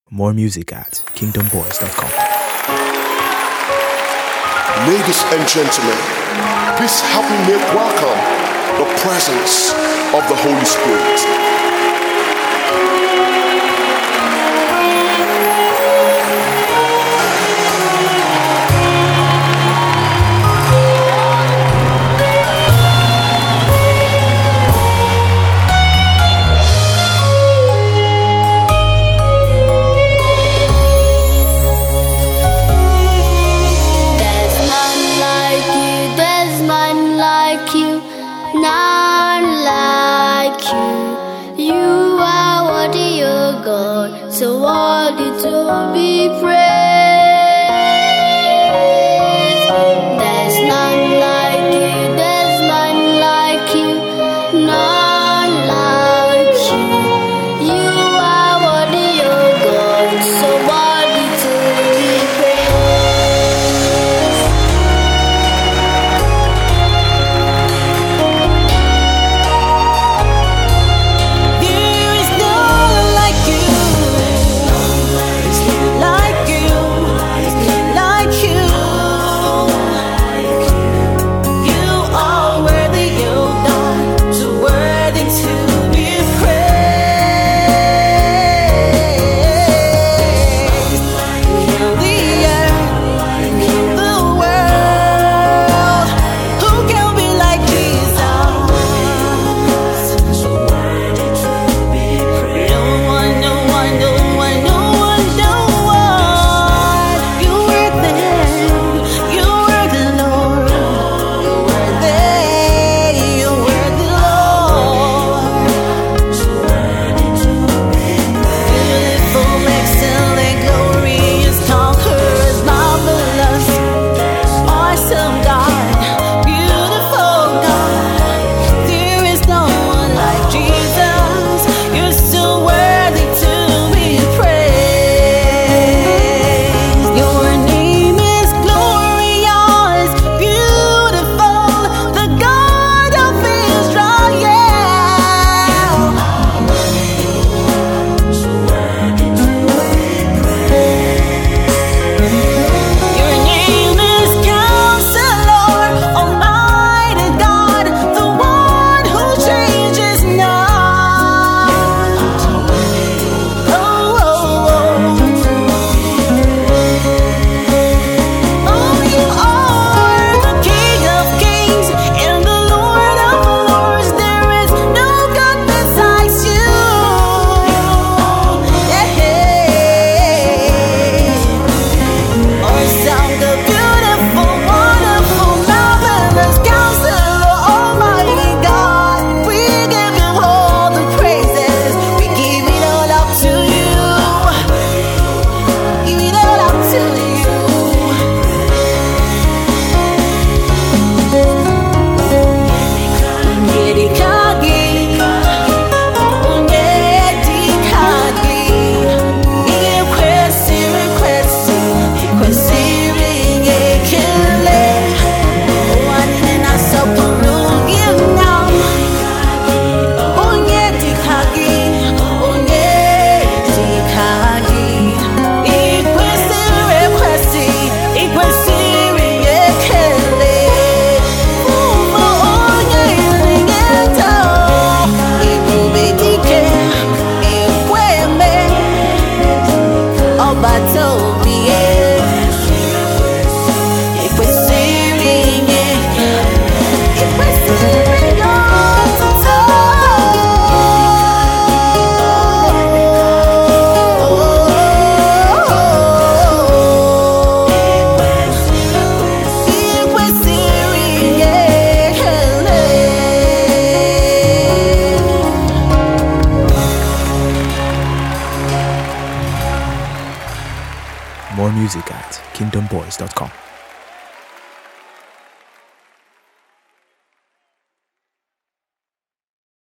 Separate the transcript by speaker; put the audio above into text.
Speaker 1: More music at kingdomboys.com.
Speaker 2: Ladies and gentlemen, please help me make welcome the presence of the Holy Spirit.
Speaker 3: None like you. You are worthy, O God, so worthy to be praised. There's none like you, there's none like you, none like you. You are worthy, O God, so worthy to be praised.
Speaker 1: More music at kingdomboys.com.